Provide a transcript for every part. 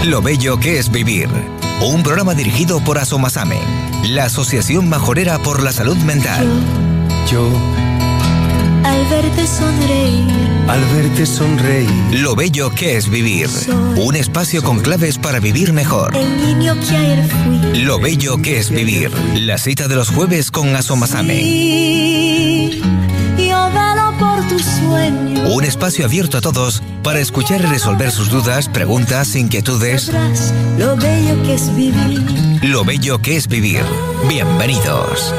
Lo bello que es vivir. Un programa dirigido por Asomasame, la Asociación Majorera por la Salud Mental. Yo, al verte sonreír, Lo bello que es vivir. Un espacio con claves para vivir mejor. El niño que ayer fui. Lo bello que es vivir. La cita de los jueves con Asomasame. Yo velo por tus sueños. Un espacio abierto a todos para escuchar y resolver sus dudas, preguntas, inquietudes. Lo bello que es vivir. Lo bello que es vivir. Bienvenidos.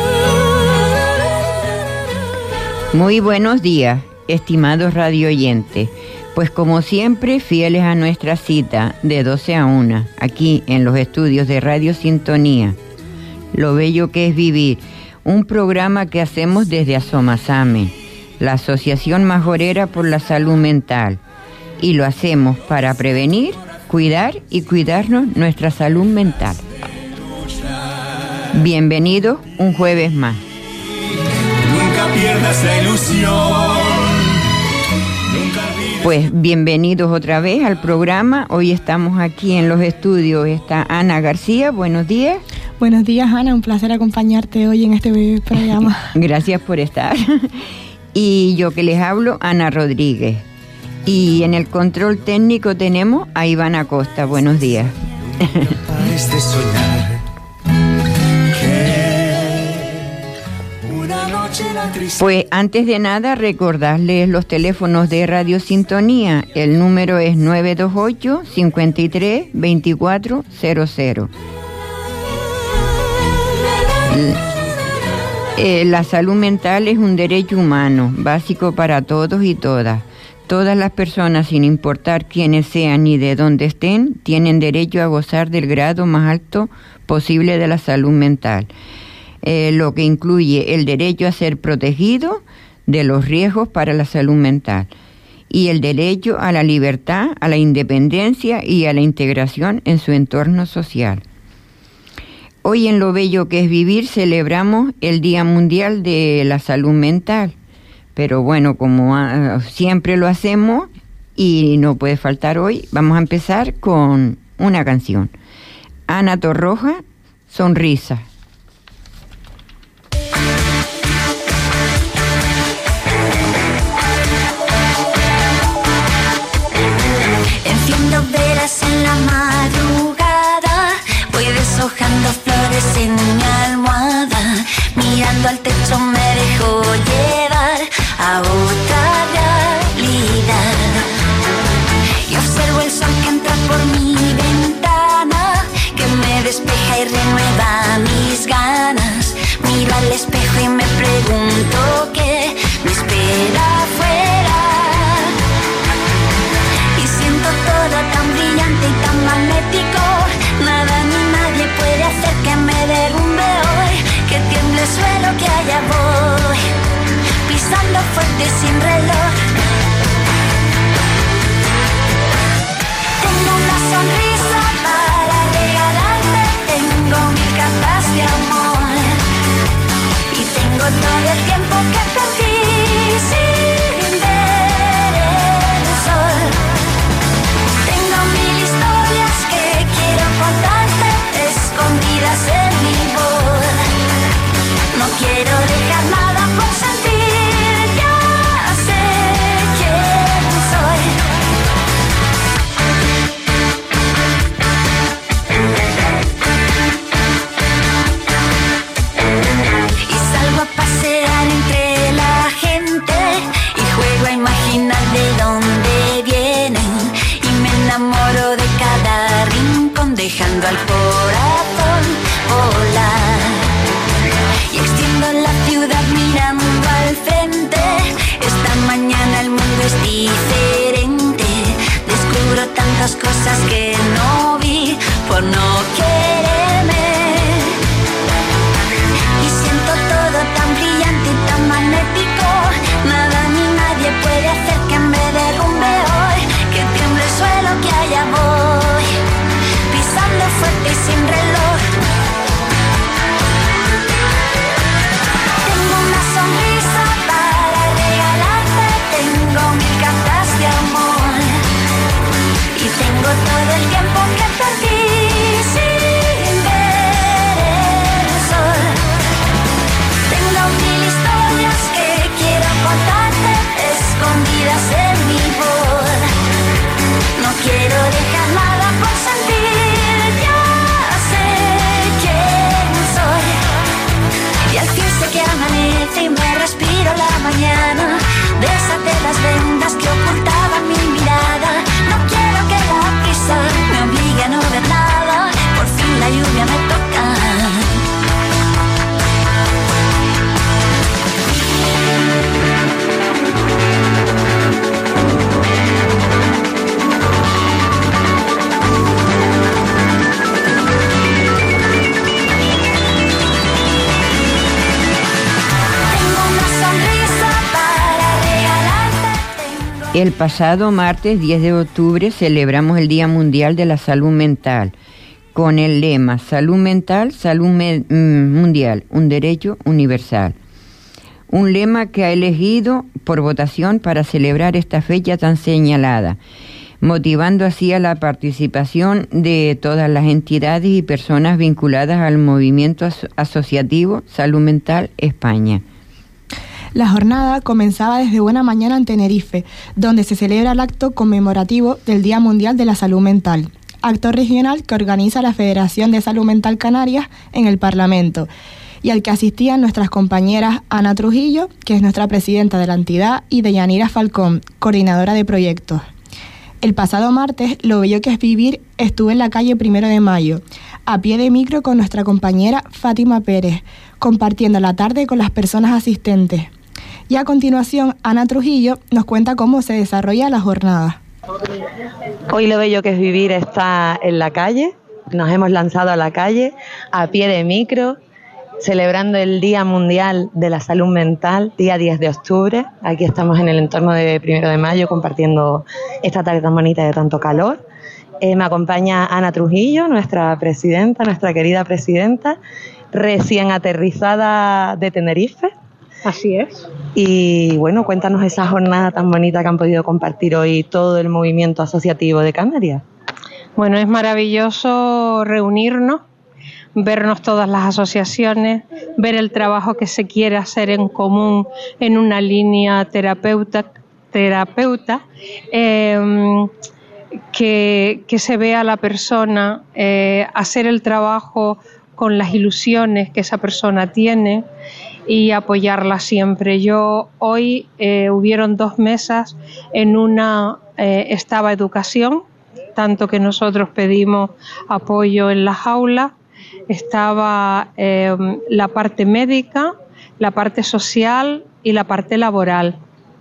Muy buenos días, estimados radio oyentes. Pues como siempre, fieles a nuestra cita de 12 a 1, aquí en los estudios de Radio Sintonía. Lo bello que es vivir, un programa que hacemos desde Asomasame, la Asociación Majorera por la Salud Mental. Y lo hacemos para prevenir, cuidar y cuidarnos nuestra salud mental. Bienvenidos un jueves más. nunca pierdas la ilusión. Pues bienvenidos otra vez al programa. Hoy estamos aquí en los estudios. Está Ana García. Buenos días. Buenos días, Ana. Un placer acompañarte hoy en este programa. Gracias por estar. Y yo que les hablo, Ana Rodríguez. Y en el control técnico tenemos a Iván Acosta. Buenos días. Pares de soñar que una noche la tristeza. Pues antes de nada, recordarles los teléfonos de Radio Sintonía. El número es 928-53-2400. La salud mental es un derecho humano, básico para todos y todas. Todas las personas, sin importar quiénes sean ni de dónde estén, tienen derecho a gozar del grado más alto posible de la salud mental, lo que incluye el derecho a ser protegido de los riesgos para la salud mental y el derecho a la libertad, a la independencia y a la integración en su entorno social. Hoy en Lo Bello que es Vivir celebramos el Día Mundial de la Salud Mental. Pero bueno, como siempre lo hacemos y no puede faltar hoy, vamos a empezar con una canción. Ana Torroja, Sonrisa. Enciendo velas en la madrugada, voy deshojando flores en mi almohada, mirando al techo me dejo llevar a otra realidad. Y observo el sol que entra por mi ventana, que me despeja y renueva mis ganas. Miro al espejo y me pregunto qué me espera afuera. Y siento todo tan brillante y tan magnético, nada ni nadie puede hacer que me derrumbe hoy, que tiemble el suelo, que allá voy, pisando fuerte sin reloj. Tengo una sonrisa para regalarte, tengo 1000 cartas de amor y tengo todo el tiempo que perdí sin ver el sol. Tengo 1000 historias que quiero contarte, escondidas en mi voz. No quiero dejar nada por sentir, ya sé quién soy. Y salgo a pasear entre la gente y juego a imaginar de dónde vienen, y me enamoro de cada rincón, dejando al corazón volar. Y extiendo la ciudad mirando al frente, esta mañana el mundo es diferente. Descubro tantas cosas que no vi por no quererme. Y siento todo tan brillante y tan magnético, nada ni nadie puede hacer que me derrumbe hoy, que tiemble el suelo, que allá voy, pisando fuerte y sin reloj. Tengo una sonrisa para regalarte, tengo 1000 cartas de amor y tengo todo el tiempo que perdí sin ver el sol. Tengo 1000 historias que quiero contarte, escondidas en mi voz. No quiero dejar nada por sentir, ya sé quién soy. Y al fin sé que amanece y me respiro la mañana. Deshace las vendas que ocultaban mi mirada. No quiero que la prisa me obligue a no ver nada. Por fin la lluvia me toca. El pasado martes 10 de octubre celebramos el Día Mundial de la Salud Mental con el lema Salud Mental, Salud Mundial, un derecho universal. Un lema que ha elegido por votación para celebrar esta fecha tan señalada, motivando así a la participación de todas las entidades y personas vinculadas al movimiento asociativo Salud Mental España. La jornada comenzaba desde buena mañana en Tenerife, donde se celebra el acto conmemorativo del Día Mundial de la Salud Mental, acto regional que organiza la Federación de Salud Mental Canarias en el Parlamento, y al que asistían nuestras compañeras Ana Trujillo, que es nuestra presidenta de la entidad, y Deyanira Falcón, coordinadora de proyectos. El pasado martes, Lo bello que es vivir, estuve en la calle 1 de Mayo, a pie de micro con nuestra compañera Fátima Pérez, compartiendo la tarde con las personas asistentes. Y a continuación, Ana Trujillo nos cuenta cómo se desarrolla la jornada. Hoy Lo bello que es vivir está en la calle. Nos hemos lanzado a la calle a pie de micro, celebrando el Día Mundial de la Salud Mental, día 10 de octubre. Aquí estamos en el entorno de 1 de Mayo compartiendo esta tarde tan bonita de tanto calor. Me acompaña Ana Trujillo, nuestra presidenta, nuestra querida presidenta, recién aterrizada de Tenerife. Así es. Y bueno, cuéntanos esa jornada tan bonita que han podido compartir hoy todo el movimiento asociativo de Canarias. Bueno, es maravilloso reunirnos, vernos todas las asociaciones, ver el trabajo que se quiere hacer en común en una línea terapeuta, que se vea a la persona, hacer el trabajo con las ilusiones que esa persona tiene y apoyarla siempre. Yo hoy hubieron 2 mesas, en una estaba educación, tanto que nosotros pedimos apoyo en las aulas, estaba la parte médica, la parte social y la parte laboral.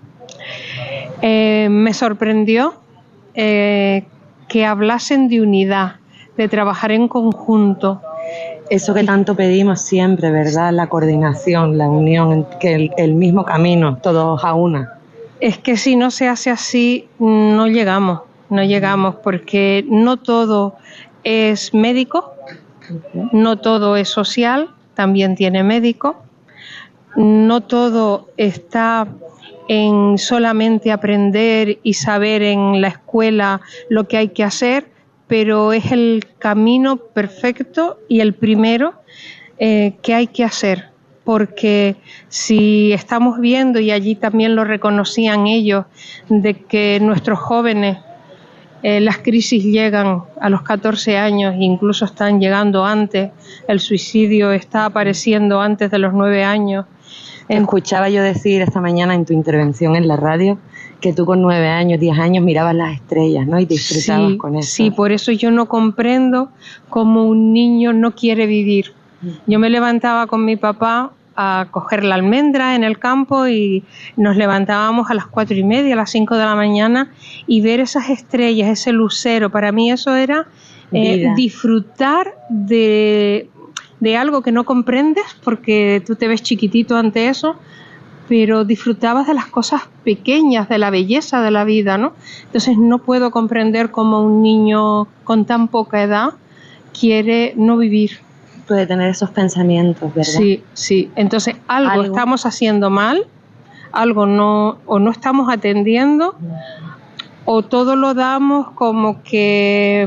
Me sorprendió que hablasen de unidad, de trabajar en conjunto. Eso que tanto pedimos siempre, ¿verdad? La coordinación, la unión, que el mismo camino, todos a una. Es que si no se hace así, no llegamos porque no todo es médico, no todo es social, también tiene médico, no todo está en solamente aprender y saber en la escuela lo que hay que hacer, pero es el camino perfecto y el primero que hay que hacer, porque si estamos viendo, y allí también lo reconocían ellos, de que nuestros jóvenes, las crisis llegan a los 14 años e incluso están llegando antes, el suicidio está apareciendo antes de los 9 años. Escuchaba yo decir esta mañana en tu intervención en la radio que tú con 9 años, 10 años mirabas las estrellas, ¿no? Y disfrutabas con eso. Sí, por eso yo no comprendo cómo un niño no quiere vivir. Yo me levantaba con mi papá a coger la almendra en el campo y nos levantábamos a las 4:30, a las 5 de la mañana y ver esas estrellas, ese lucero, para mí eso era disfrutar de algo que no comprendes porque tú te ves chiquitito ante eso, pero disfrutabas de las cosas pequeñas, de la belleza de la vida, ¿no? Entonces no puedo comprender cómo un niño con tan poca edad quiere no vivir. Puede tener esos pensamientos, ¿verdad? Sí. Entonces algo estamos haciendo mal, algo no estamos atendiendo, o todo lo damos como que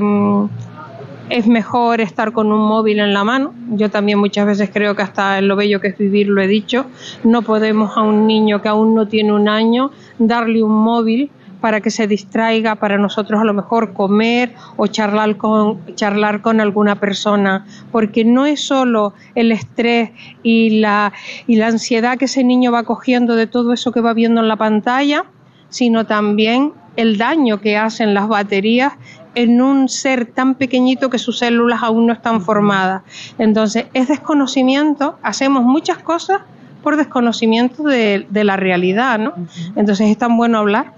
es mejor estar con un móvil en la mano. Yo también muchas veces creo que hasta en Lo bello que es vivir lo he dicho, no podemos a un niño que aún no tiene 1 año darle un móvil para que se distraiga, para nosotros a lo mejor comer o charlar con alguna persona, porque no es solo el estrés y la ansiedad que ese niño va cogiendo de todo eso que va viendo en la pantalla, sino también el daño que hacen las baterías en un ser tan pequeñito que sus células aún no están formadas. Entonces, es desconocimiento, hacemos muchas cosas por desconocimiento de la realidad, ¿no? Entonces, es tan bueno hablar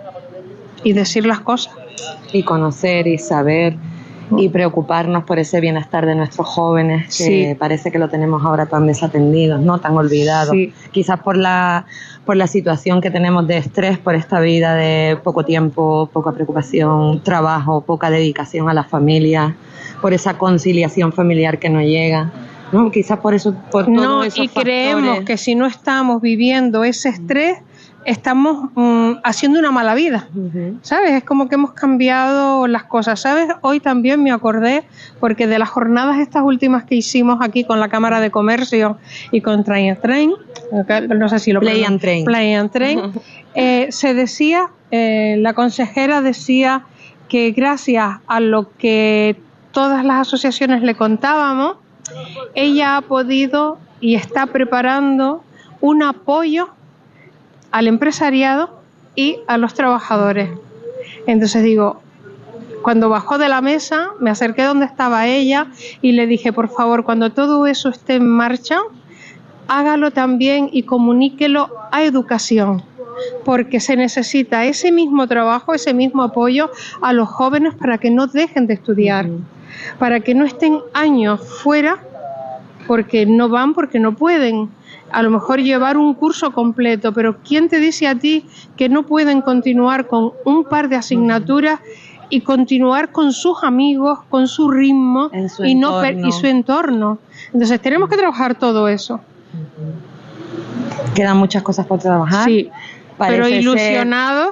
y decir las cosas. Y conocer y saber y preocuparnos por ese bienestar de nuestros jóvenes, que parece que lo tenemos ahora tan desatendidos, ¿no? Tan olvidados. Sí. Quizás por la situación que tenemos de estrés, por esta vida de poco tiempo, poca preocupación, trabajo, poca dedicación a la familia, por esa conciliación familiar que no llega, ¿no? Quizás por eso, por todos esos factores. Creemos que si no estamos viviendo ese estrés, estamos haciendo una mala vida, ¿sabes? Es como que hemos cambiado las cosas, ¿sabes? Hoy también me acordé, porque de las jornadas estas últimas que hicimos aquí con la Cámara de Comercio y con Train and Train, no sé si lo Play and Train, se decía, la consejera decía que gracias a lo que todas las asociaciones le contábamos, ella ha podido y está preparando un apoyo al empresariado y a los trabajadores. Entonces digo, cuando bajó de la mesa, me acerqué donde estaba ella y le dije, por favor, cuando todo eso esté en marcha, hágalo también y comuníquelo a educación, porque se necesita ese mismo trabajo, ese mismo apoyo a los jóvenes para que no dejen de estudiar, para que no estén años fuera porque no van, porque no pueden. A lo mejor llevar un curso completo, pero ¿quién te dice a ti que no pueden continuar con un par de asignaturas y continuar con sus amigos, con su ritmo y su entorno? Entonces tenemos que trabajar todo eso. Quedan muchas cosas por trabajar. Sí, pero ilusionados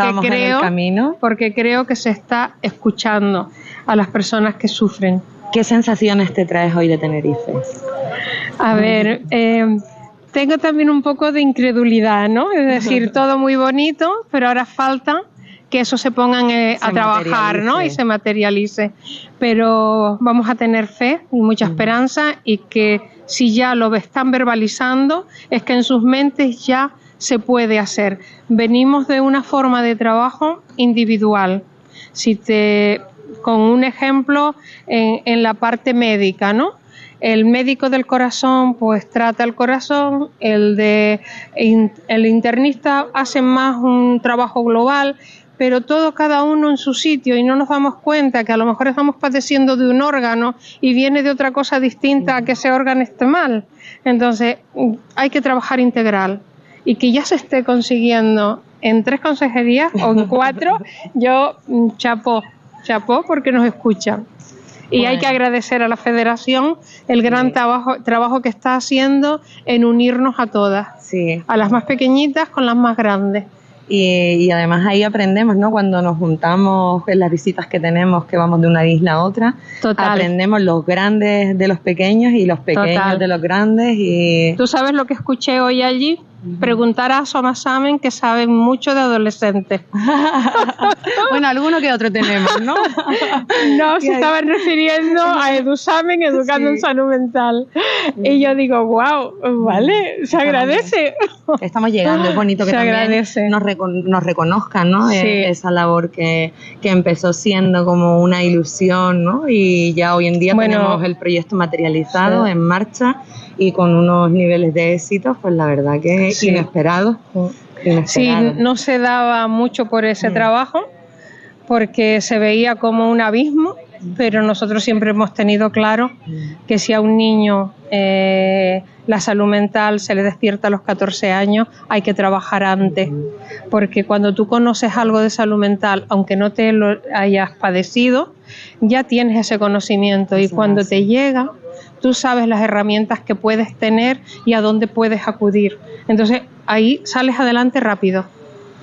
porque creo que se está escuchando a las personas que sufren. ¿Qué sensaciones te traes hoy de Tenerife? A ver, tengo también un poco de incredulidad, ¿no? Es decir, todo muy bonito, pero ahora falta que eso se pongan a trabajar, ¿no? Y se materialice. Pero vamos a tener fe y mucha esperanza, y que si ya lo están verbalizando, es que en sus mentes ya se puede hacer. Venimos de una forma de trabajo individual. Con un ejemplo en la parte médica, ¿no? El médico del corazón pues trata el corazón, el internista hace más un trabajo global, pero cada uno en su sitio, y no nos damos cuenta que a lo mejor estamos padeciendo de un órgano y viene de otra cosa distinta a que ese órgano esté mal. Entonces hay que trabajar integral, y que ya se esté consiguiendo en 3 consejerías o en 4, yo chapó porque nos escuchan. Y hay que agradecer a la Federación el gran trabajo que está haciendo en unirnos a todas, a las más pequeñitas con las más grandes. Y además ahí aprendemos, ¿no? Cuando nos juntamos en las visitas que tenemos, que vamos de una isla a otra, aprendemos los grandes de los pequeños y los pequeños de los grandes. Y ¿tú sabes lo que escuché hoy allí? Preguntar a Somasamen, que saben mucho de adolescentes. Bueno, alguno que otro tenemos, ¿no? No, se estaban refiriendo a EduSamen, Educando en Salud Mental. Y yo digo, wow, vale, se agradece. Estamos llegando, es bonito que también nos reconozcan, ¿no? Esa labor que empezó siendo como una ilusión, ¿no? Y ya hoy en día tenemos el proyecto materializado en marcha, y con unos niveles de éxito, pues la verdad que inesperados. Sí, no se daba mucho por ese trabajo, porque se veía como un abismo, pero nosotros siempre hemos tenido claro que si a un niño la salud mental se le despierta a los 14 años, hay que trabajar antes, porque cuando tú conoces algo de salud mental, aunque no te lo hayas padecido, ya tienes ese conocimiento, y cuando te llega, tú sabes las herramientas que puedes tener y a dónde puedes acudir. Entonces, ahí sales adelante rápido.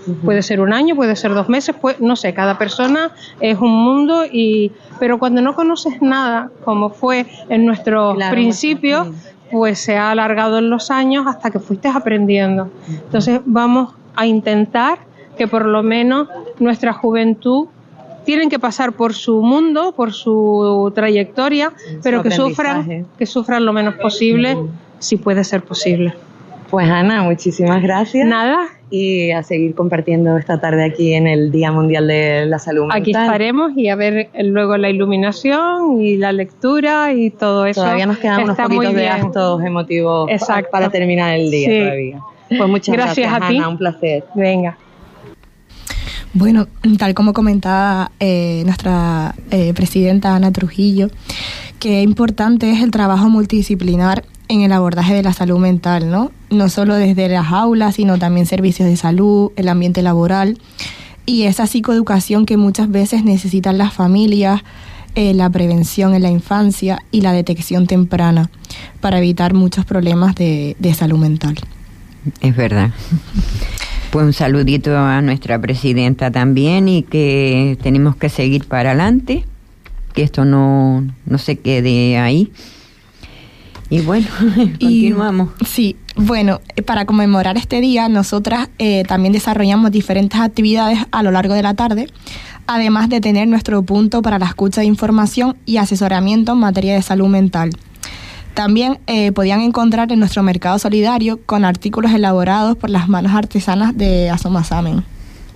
Puede ser un año, puede ser 2 meses, no sé, cada persona es un mundo, pero cuando no conoces nada, como fue en nuestros principios, pues se ha alargado en los años hasta que fuiste aprendiendo. Entonces vamos a intentar que por lo menos nuestra juventud tienen que pasar por su mundo, por su trayectoria, pero que sufran lo menos posible, si puede ser posible. Pues Ana, muchísimas gracias. Nada. Y a seguir compartiendo esta tarde aquí en el Día Mundial de la Salud Mental. Aquí estaremos y a ver luego la iluminación y la lectura y todo eso. Todavía nos quedan unos poquitos de actos emotivos para terminar el día todavía. Pues muchas gracias a ti. Ana, un placer. Venga. Bueno, tal como comentaba nuestra presidenta Ana Trujillo, qué importante es el trabajo multidisciplinar en el abordaje de la salud mental, ¿no? No solo desde las aulas, sino también servicios de salud, el ambiente laboral y esa psicoeducación que muchas veces necesitan las familias, la prevención en la infancia y la detección temprana para evitar muchos problemas de salud mental. Es verdad. Pues un saludito a nuestra presidenta también y que tenemos que seguir para adelante, que esto no se quede ahí. Y bueno, continuamos. Sí, bueno, para conmemorar este día, nosotras también desarrollamos diferentes actividades a lo largo de la tarde, además de tener nuestro punto para la escucha de información y asesoramiento en materia de salud mental. También podían encontrar en nuestro mercado solidario con artículos elaborados por las manos artesanas de Asomasamen.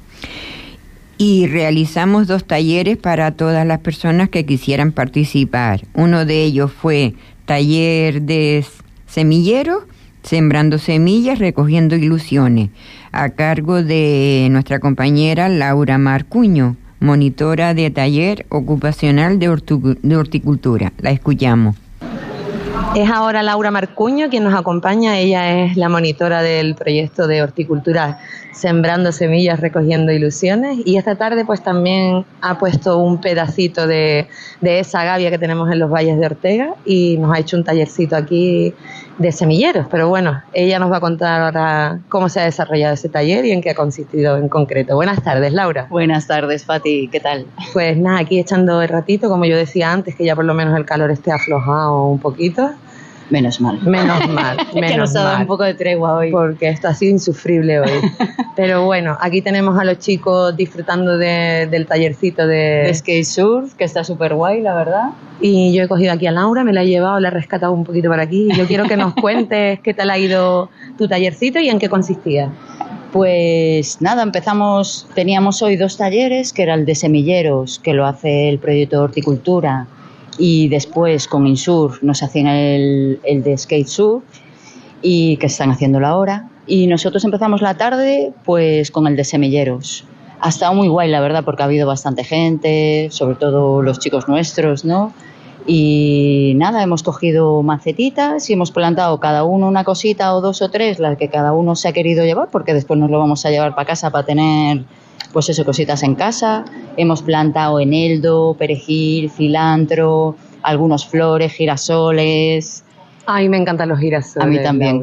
Y realizamos 2 talleres para todas las personas que quisieran participar. Uno de ellos fue taller de semilleros, sembrando semillas, recogiendo ilusiones, a cargo de nuestra compañera Laura Marcuño, monitora de taller ocupacional de horticultura. La escuchamos. Es ahora Laura Marcuño quien nos acompaña. Ella es la monitora del proyecto de horticultura Sembrando Semillas, Recogiendo Ilusiones, y esta tarde pues también ha puesto un pedacito de esa gavia que tenemos en los valles de Ortega y nos ha hecho un tallercito aquí de semilleros. Pero bueno, ella nos va a contar ahora cómo se ha desarrollado ese taller y en qué ha consistido en concreto. Buenas tardes, Laura. Buenas tardes, Fati, ¿qué tal? Pues nada, aquí echando el ratito, como yo decía antes, que ya por lo menos el calor esté aflojado un poquito. Menos mal. Menos mal. Que nos ha dado un poco de tregua hoy. Porque esto ha sido insufrible hoy. Pero bueno, aquí tenemos a los chicos disfrutando del tallercito de skate surf, que está súper guay, la verdad. Y yo he cogido aquí a Laura, me la he llevado, la he rescatado un poquito por aquí. Y yo quiero que nos cuentes qué tal ha ido tu tallercito y en qué consistía. Pues nada, teníamos hoy 2 talleres, que era el de semilleros, que lo hace el proyecto de horticultura, y después con Insur nos hacían el de skate surf y que están haciéndolo ahora, y nosotros empezamos la tarde pues con el de semilleros. Ha estado muy guay, la verdad, porque ha habido bastante gente, sobre todo los chicos nuestros, ¿no? Y nada, hemos cogido macetitas y hemos plantado cada uno una cosita o 2 o 3, las que cada uno se ha querido llevar, porque después nos lo vamos a llevar para casa para tener pues eso, cositas en casa. Hemos plantado eneldo, perejil, cilantro, algunos flores, girasoles. Ay, me encantan los girasoles. A mí también.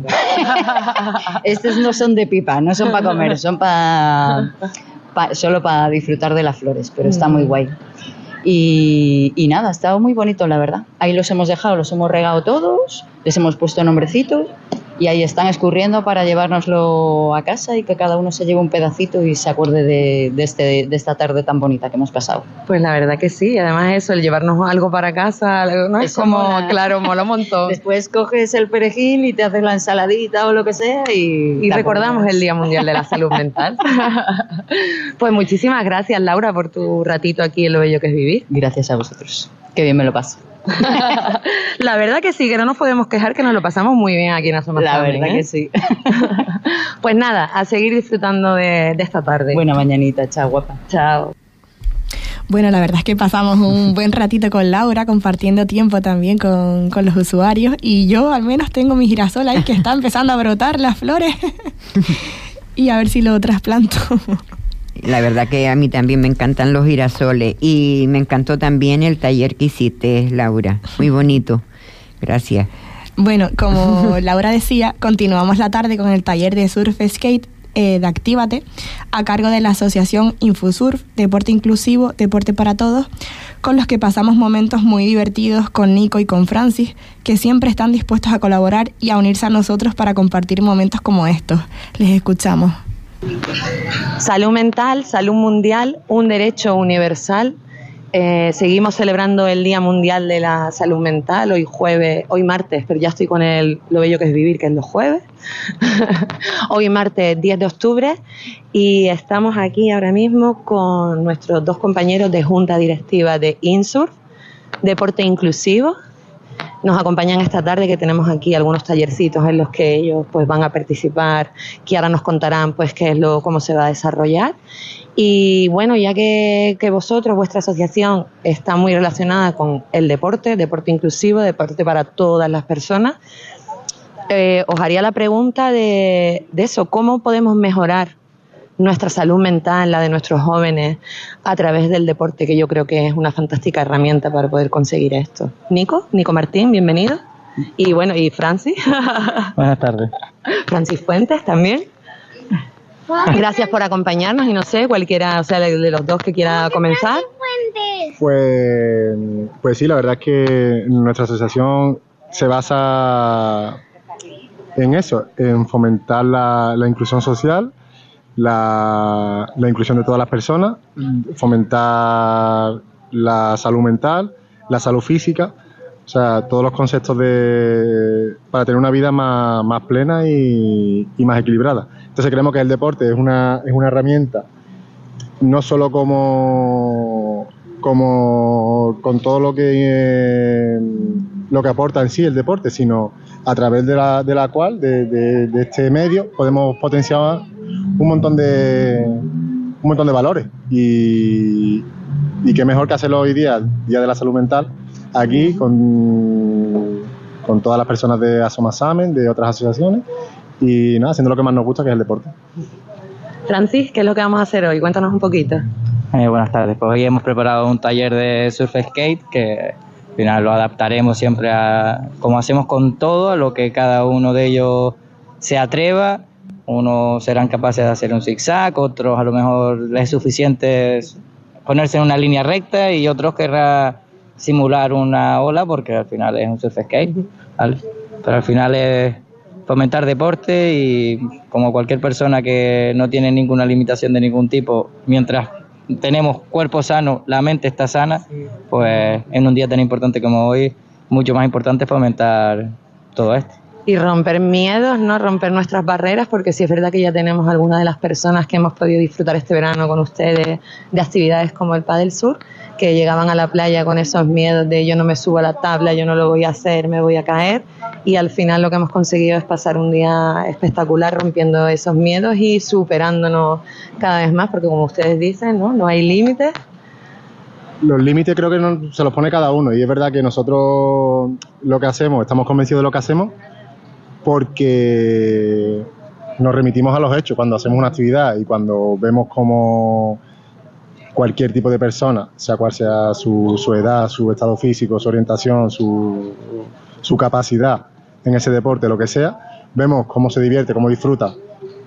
Estos no son de pipa, no son para comer, son solo para disfrutar de las flores, pero está muy guay. Y nada, ha estado muy bonito, la verdad. Ahí los hemos dejado, los hemos regado todos, les hemos puesto nombrecitos y ahí están escurriendo para llevárnoslo a casa y que cada uno se lleve un pedacito y se acuerde de esta tarde tan bonita que hemos pasado. Pues la verdad que sí, además eso, el llevarnos algo para casa, ¿no? Es como, mola. Claro, mola un montón. Después coges el perejil y te haces la ensaladita o lo que sea y recordamos el Día Mundial de la Salud Mental. Pues muchísimas gracias, Laura, por tu ratito aquí en Lo Bello que es Vivir. Gracias a vosotros, qué bien me lo paso. La verdad que sí, que no nos podemos quejar, que nos lo pasamos muy bien aquí en Asomasamen. La verdad que sí. Pues nada, a seguir disfrutando de esta tarde. Buena mañanita, chao guapa. Chao. Bueno, la verdad es que pasamos un buen ratito con Laura, compartiendo tiempo también con los usuarios, y yo al menos tengo mi girasol ahí que está empezando a brotar las flores y a ver si lo trasplanto. La verdad que a mí también me encantan los girasoles y me encantó también el taller que hiciste, Laura. Muy bonito. Gracias. Bueno, como Laura decía, continuamos la tarde con el taller de surf skate de Actívate, a cargo de la asociación Infosurf, Deporte Inclusivo, Deporte para Todos, con los que pasamos momentos muy divertidos con Nico y con Francis, que siempre están dispuestos a colaborar y a unirse a nosotros para compartir momentos como estos. Les escuchamos. Salud mental, salud mundial, un derecho universal. Seguimos celebrando el Día Mundial de la Salud Mental, hoy martes, pero ya estoy con lo bello que es vivir, que es los jueves. Hoy martes 10 de octubre y estamos aquí ahora mismo con nuestros dos compañeros de junta directiva de INSURF, Deporte Inclusivo. Nos acompañan esta tarde, que tenemos aquí algunos tallercitos en los que ellos pues van a participar, que ahora nos contarán pues cómo se va a desarrollar. Y bueno, ya que vosotros, vuestra asociación, está muy relacionada con el deporte inclusivo, deporte para todas las personas, os haría la pregunta de eso: ¿cómo podemos mejorar nuestra salud mental, la de nuestros jóvenes, a través del deporte, que yo creo que es una fantástica herramienta para poder conseguir esto? Nico Martín, bienvenido. Y bueno, y Francis. Buenas tardes. Francis Fuentes también. Gracias por acompañarnos y no sé, cualquiera, o sea, de los dos que quiera comenzar. Pues sí, la verdad es que nuestra asociación se basa en eso, en fomentar la inclusión social, la inclusión de todas las personas, fomentar la salud mental, la salud física, o sea, todos los conceptos para tener una vida más plena y más equilibrada. Entonces creemos que el deporte es una herramienta, no solo como con todo lo que aporta en sí el deporte, sino a través de la cual, de este medio, podemos potenciar un montón de valores. Y qué mejor que hacerlo hoy día, Día de la Salud Mental, aquí con todas las personas de Asomasamen, de otras asociaciones, y nada, haciendo lo que más nos gusta, que es el deporte. Francis, ¿qué es lo que vamos a hacer hoy? Cuéntanos un poquito. Buenas tardes, pues hoy hemos preparado un taller de surf skate que al final lo adaptaremos siempre como hacemos con todo, a lo que cada uno de ellos se atreva. Unos serán capaces de hacer un zigzag, otros a lo mejor les es suficiente ponerse en una línea recta y otros querrán simular una ola, porque al final es un surf skate, ¿vale? Pero al final es fomentar deporte y, como cualquier persona que no tiene ninguna limitación de ningún tipo, mientras tenemos cuerpo sano, la mente está sana, pues en un día tan importante como hoy, mucho más importante fomentar todo esto. Y romper miedos, ¿no? Romper nuestras barreras, porque sí es verdad que ya tenemos algunas de las personas que hemos podido disfrutar este verano con ustedes de actividades como el Padel Sur, que llegaban a la playa con esos miedos de yo no me subo a la tabla, yo no lo voy a hacer, me voy a caer, y al final lo que hemos conseguido es pasar un día espectacular rompiendo esos miedos y superándonos cada vez más, porque como ustedes dicen, no hay límites. Los límites creo que se los pone cada uno, y es verdad que nosotros lo que hacemos, estamos convencidos de lo que hacemos, porque nos remitimos a los hechos cuando hacemos una actividad y cuando vemos cómo cualquier tipo de persona, sea cual sea su edad, su estado físico, su orientación, su capacidad en ese deporte, lo que sea, vemos cómo se divierte, cómo disfruta,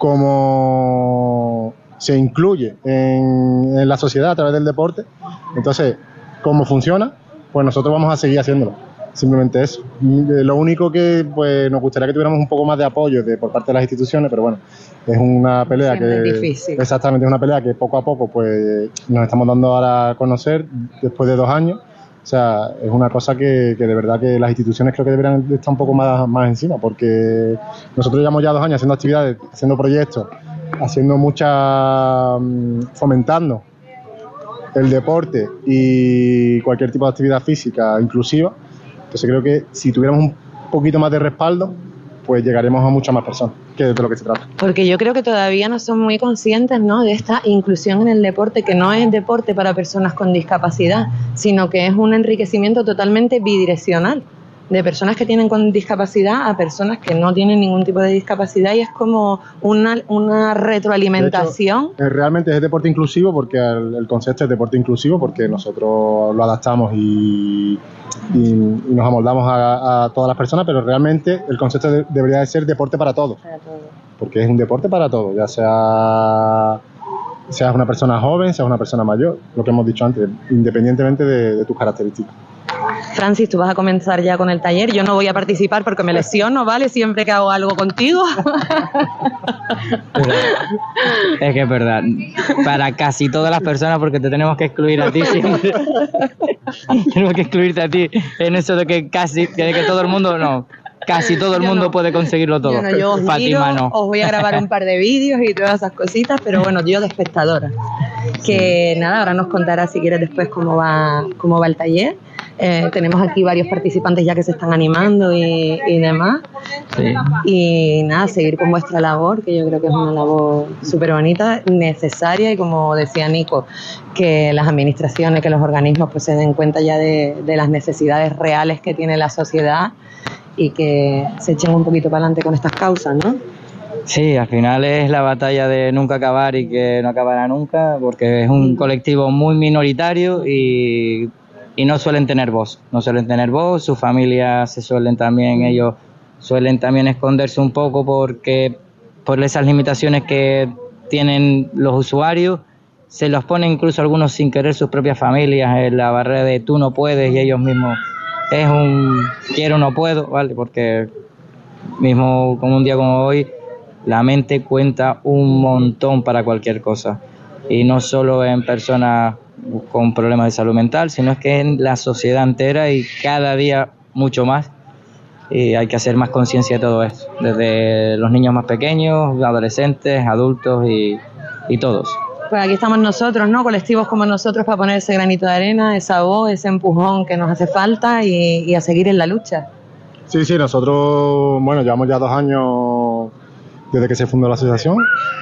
cómo se incluye en la sociedad a través del deporte. Entonces, ¿cómo funciona? Pues nosotros vamos a seguir haciéndolo. Simplemente eso. Lo único que pues nos gustaría que tuviéramos un poco más de apoyo por parte de las instituciones, pero bueno, es una pelea siempre es difícil. Exactamente, es una pelea que poco a poco pues nos estamos dando ahora a conocer después de 2 años. O sea, es una cosa que de verdad que las instituciones creo que deberían estar un poco más encima, porque nosotros llevamos ya 2 años haciendo actividades, haciendo proyectos, haciendo fomentando el deporte y cualquier tipo de actividad física inclusiva. Entonces creo que si tuviéramos un poquito más de respaldo, pues llegaremos a muchas más personas, que es de lo que se trata. Porque yo creo que todavía no son muy conscientes, ¿no?, de esta inclusión en el deporte, que no es deporte para personas con discapacidad, sino que es un enriquecimiento totalmente bidireccional, de personas que tienen con discapacidad a personas que no tienen ningún tipo de discapacidad, y es como una retroalimentación. De hecho, realmente es deporte inclusivo, porque el concepto es deporte inclusivo, porque nosotros lo adaptamos y nos amoldamos a todas las personas, pero realmente el concepto debería de ser deporte para todos. porque es un deporte para todos, ya seas una persona joven, seas una persona mayor, lo que hemos dicho antes, independientemente de tus características. Francis, tú vas a comenzar ya con el taller. Yo no voy a participar porque me lesiono, ¿vale? Siempre que hago algo contigo. Es que es verdad. Para casi todas las personas, porque te tenemos que excluir a ti siempre. Tenemos que excluirte a ti en eso de que todo el mundo, no. Casi todo el mundo puede conseguirlo todo. Yo os Fátima miro, no. os voy a grabar un par de vídeos y todas esas cositas, pero bueno, yo de espectadora. Que nada, ahora nos contarás si quieres después cómo va el taller. Tenemos aquí varios participantes ya que se están animando y demás. Sí. Y nada, seguir con vuestra labor, que yo creo que es una labor súper bonita, necesaria, y como decía Nico, que las administraciones, que los organismos pues se den cuenta ya de las necesidades reales que tiene la sociedad y que se echen un poquito para adelante con estas causas, ¿no? Sí, al final es la batalla de nunca acabar y que no acabará nunca, porque es un colectivo muy minoritario y no suelen tener voz. No suelen tener voz, sus familias ellos suelen también esconderse un poco porque por esas limitaciones que tienen los usuarios, se los ponen incluso algunos sin querer sus propias familias en la barrera de tú no puedes, y ellos mismos es un quiero no puedo, ¿vale? Porque mismo como un día como hoy, la mente cuenta un montón para cualquier cosa, y no solo en personas con problemas de salud mental, sino es que en la sociedad entera, y cada día mucho más, y hay que hacer más conciencia de todo esto, desde los niños más pequeños, adolescentes, adultos y todos. Pues aquí estamos nosotros, ¿no? Colectivos como nosotros, para poner ese granito de arena, esa voz, ese empujón que nos hace falta y a seguir en la lucha. Sí, nosotros, bueno, llevamos ya 2 años desde que se fundó la asociación,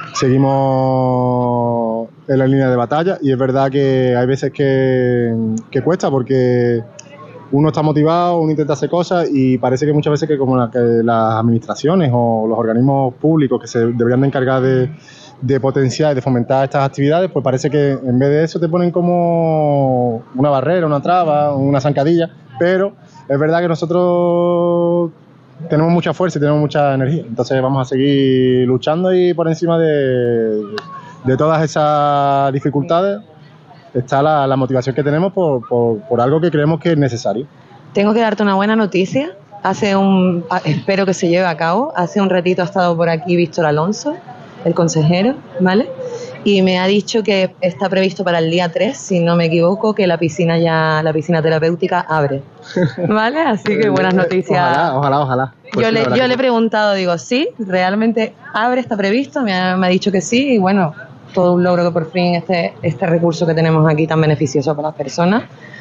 seguimos en la línea de batalla, y es verdad que hay veces que cuesta, porque uno está motivado, uno intenta hacer cosas, y parece que muchas veces que las administraciones o los organismos públicos que se deberían de encargar de potenciar y de fomentar estas actividades, pues parece que en vez de eso te ponen como una barrera, una traba, una zancadilla, pero es verdad que nosotros tenemos mucha fuerza y tenemos mucha energía, entonces vamos a seguir luchando, y por encima de todas esas dificultades está la motivación que tenemos por algo que creemos que es necesario. Tengo que darte una buena noticia. Espero que se lleve a cabo. Hace un ratito ha estado por aquí Víctor Alonso, el consejero, ¿vale? Y me ha dicho que está previsto para el día 3, si no me equivoco, que la piscina terapéutica abre, ¿vale? Así que buenas noticias. Ojalá. Yo le he preguntado, digo, ¿sí? ¿Realmente abre? ¿Está previsto? Me ha dicho que sí, y bueno, todo un logro que por fin este recurso que tenemos aquí tan beneficioso para las personas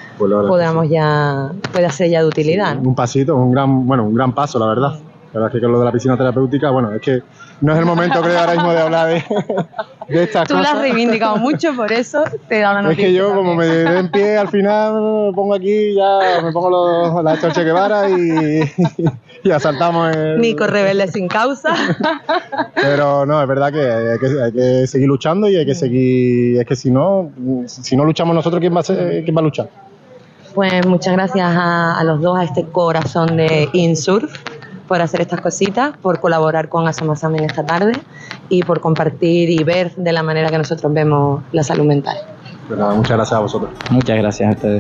pueda ser ya de utilidad. Sí, un pasito, un gran paso, la verdad. La verdad es que con lo de la piscina terapéutica, bueno, es que no es el momento, creo, ahora mismo de hablar de estas cosas. Tú la has reivindicado mucho, por eso te da una noticia. Es que yo, como me den en pie, al final me pongo aquí, ya me pongo la Che Guevara y asaltamos Nico rebelde sin causa. Pero no, es verdad que hay que seguir luchando, y hay que seguir, es que si no luchamos nosotros, ¿quién va a luchar? Pues muchas gracias a los dos, a este corazón de InSurf, por hacer estas cositas, por colaborar con Asomasame esta tarde y por compartir y ver de la manera que nosotros vemos la salud mental. Pues nada, muchas gracias a vosotros. Muchas gracias a ustedes.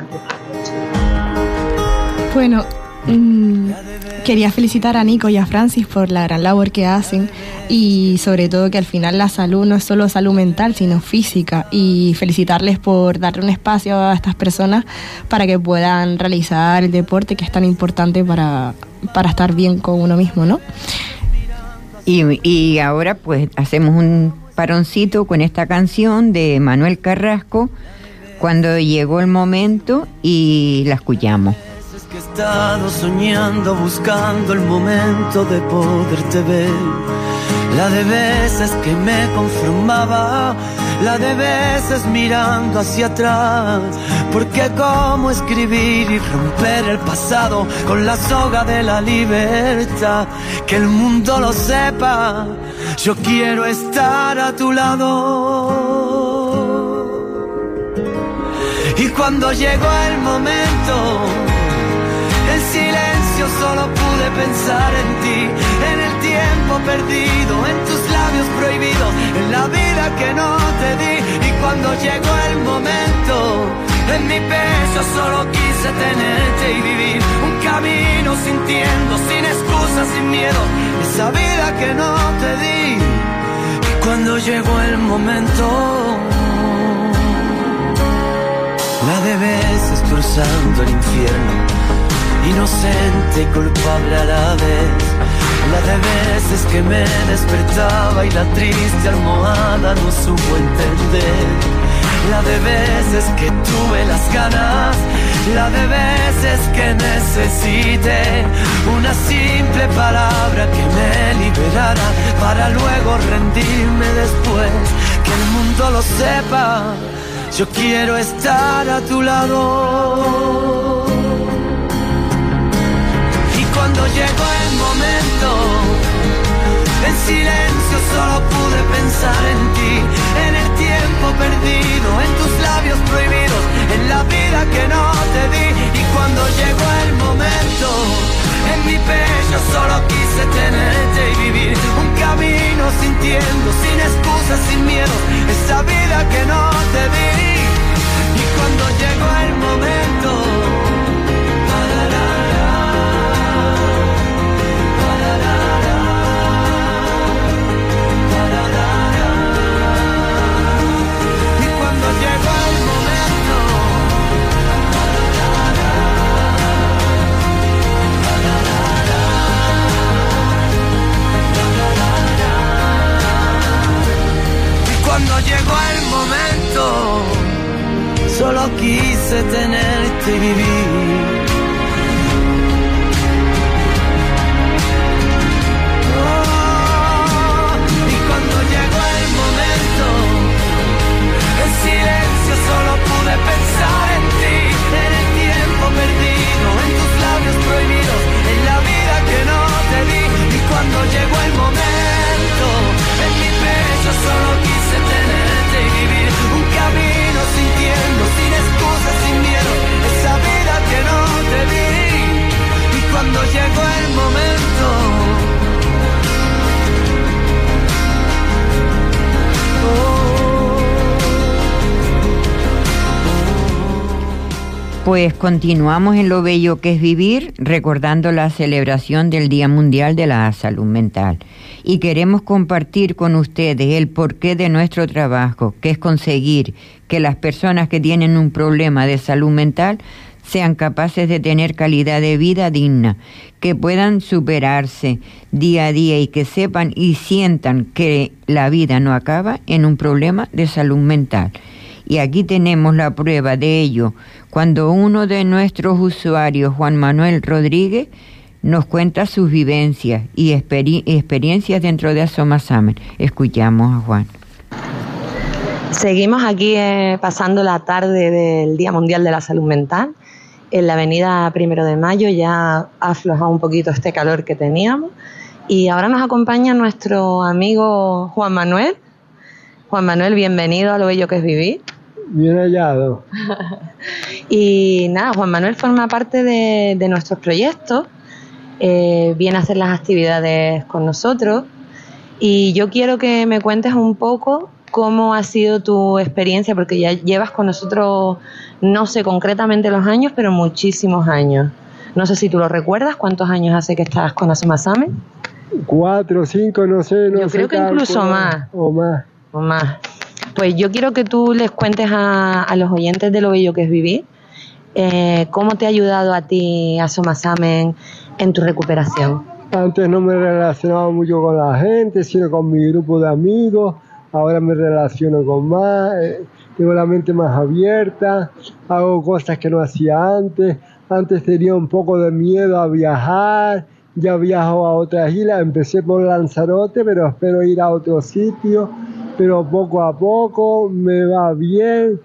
Bueno, quería felicitar a Nico y a Francis por la gran labor que hacen, y sobre todo que al final la salud no es solo salud mental, sino física, y felicitarles por darle un espacio a estas personas para que puedan realizar el deporte, que es tan importante para estar bien con uno mismo, ¿no? Y ahora pues hacemos un paroncito con esta canción de Manuel Carrasco, Cuando llegó el momento, y la escuchamos. Que he estado soñando, buscando el momento de poderte ver. La de veces que me conformaba, la de veces mirando hacia atrás. Porque cómo escribir y romper el pasado con la soga de la libertad. Que el mundo lo sepa, yo quiero estar a tu lado. Y cuando llegó el momento, en silencio solo pude pensar en ti, en el tiempo perdido en tus labios prohibidos, en la vida que no te di. Y cuando llegó el momento, en mi pecho solo quise tenerte y vivir un camino sintiendo, sin excusas, sin miedo, esa vida que no te di. Y cuando llegó el momento, la de veces cruzando el infierno, inocente y culpable a la vez. La de veces que me despertaba y la triste almohada no supo entender. La de veces que tuve las ganas, la de veces que necesité una simple palabra que me liberara para luego rendirme después. Que el mundo lo sepa, yo quiero estar a tu lado. Y cuando llegó el momento, en silencio solo pude pensar en ti, en el tiempo perdido, en tus labios prohibidos, en la vida que no te di. Y cuando llegó el momento, en mi pecho solo quise tenerte y vivir un camino sintiendo, sin excusas, sin miedo, esa vida que no te di. Y cuando llegó el momento, cuando llegó el momento, solo quise tenerte y vivir. Oh, y cuando llegó el momento, en silencio solo pude pensar en ti, en el tiempo perdido, en tus labios prohibidos, en la vida que no te di. Y cuando llegó el momento, en mi pecho solo quise tenerte y vivir un camino sintiendo, sin excusas, sin miedo, esa vida que no te di. Y cuando llegó el momento, Pues continuamos en Lo Bello que es Vivir, recordando la celebración del Día Mundial de la Salud Mental. Y queremos compartir con ustedes el porqué de nuestro trabajo, que es conseguir que las personas que tienen un problema de salud mental sean capaces de tener calidad de vida digna, que puedan superarse día a día y que sepan y sientan que la vida no acaba en un problema de salud mental. Y aquí tenemos la prueba de ello, cuando uno de nuestros usuarios, Juan Manuel Rodríguez, nos cuenta sus vivencias y experiencias dentro de Asomasamen. Escuchamos a Juan. Seguimos aquí pasando la tarde del Día Mundial de la Salud Mental. En la avenida 1 de Mayo ya ha aflojado un poquito este calor que teníamos. Y ahora nos acompaña nuestro amigo Juan Manuel. Juan Manuel, bienvenido a Lo Bello que es Vivir. Bien hallado. Y nada, Juan Manuel forma parte de nuestros proyectos, viene a hacer las actividades con nosotros y yo quiero que me cuentes un poco cómo ha sido tu experiencia, porque ya llevas con nosotros, no sé concretamente los años, pero muchísimos años. No sé si tú lo recuerdas, ¿cuántos años hace que estás con Asomasamen? 4 o 5, no sé. Yo creo que incluso más. O más. Pues yo quiero que tú les cuentes a los oyentes de Lo Bello que es Vivir cómo te ha ayudado a ti Asomasamen en tu recuperación. Antes no me relacionaba mucho con la gente, sino con mi grupo de amigos. Ahora me relaciono con más, tengo la mente más abierta, hago cosas que no hacía antes. Antes tenía un poco de miedo a viajar, ya viajo a otras islas. Empecé por Lanzarote, pero espero ir a otro sitio. Pero poco a poco me va bien.